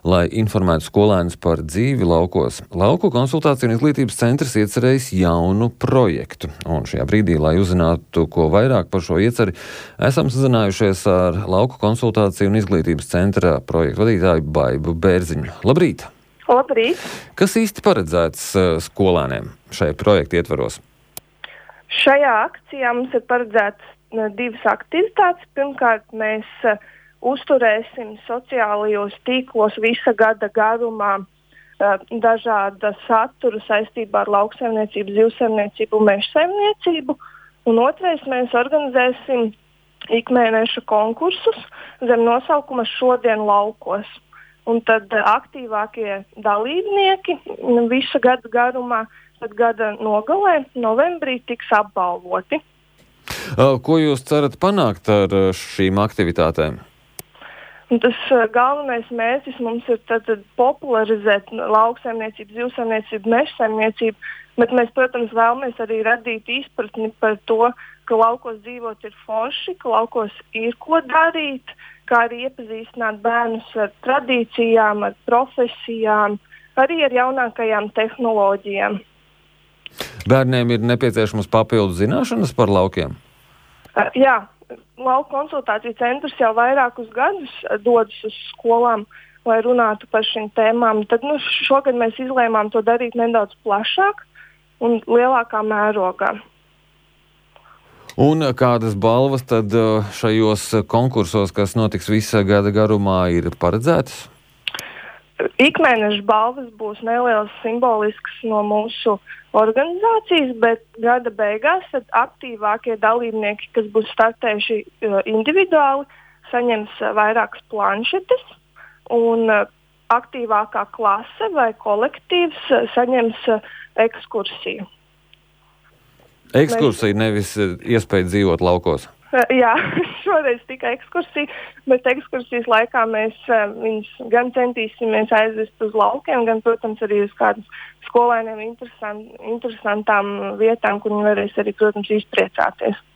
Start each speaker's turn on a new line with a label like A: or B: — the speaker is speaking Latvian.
A: lai informētu skolēnus par dzīvi laukos. Lauku konsultāciju un izglītības centrs iecerējis jaunu projektu. Un šajā brīdī, lai uzzinātu, ko vairāk par šo ieceri, esam sazinājušies ar Lauku konsultāciju un izglītības centra projektu vadītāju Baibu Bērziņu. Labrīt!
B: Labrīt!
A: Kas īsti paredzēts skolēniem šajā projekta ietvaros?
B: Šajā akcijā mums ir paredzētas divas aktivitātes. Pirmkārt, mēs uzturēsim sociālajos tīklos visa gada garumā dažāda satura saistībā ar lauksaimniecību, zivsaimniecību un mežsaimniecību. Un otrais, mēs organizēsim ikmēneša konkursus zem nosaukuma Šodien laukos. Un tad aktīvākie dalībnieki visa gada garumā, tad gada nogalē, novembrī, tiks apbalvoti.
A: Ko jūs cerat panākt ar šīm aktivitātēm?
B: Tas galvenais mērķis mums ir tad popularizēt lauksaimniecību, zivsaimniecību, mežsaimniecību, bet mēs, protams, vēlamies arī radīt izpratni par to, ka laukos dzīvot ir forši, ka laukos ir ko darīt, kā arī iepazīstināt bērnus ar tradīcijām, ar profesijām, arī ar jaunākajām tehnoloģijām.
A: Bērniem ir nepieciešamas papildu zināšanas par laukiem?
B: Jā, Lauku konsultāciju centrs jau vairākus gadus dodas uz skolām, lai runātu par šīm tēmām. Tad šogad mēs izlēmām to darīt nedaudz plašāk un lielākā mērogā.
A: Un kādas balvas tad šajos konkursos, kas notiks visa gada garumā, ir paredzētas?
B: Ikmēneša balvas būs neliels simbolisks no mūsu organizācijas, bet gada beigās tad aktīvākie dalībnieki, kas būs startējuši individuāli, saņems vairākas planšetes, un aktīvākā klase vai kolektīvs saņems ekskursiju.
A: Ekskursija, nevis iespēja dzīvot laukos?
B: Jā, šoreiz tikai ekskursija, bet ekskursijas laikā mēs viņus gan centīsimies aizvest uz laukiem, gan, protams, arī uz kādām skolēniem interesantām vietām, kur viņi varēs arī, protams, izpriecāties.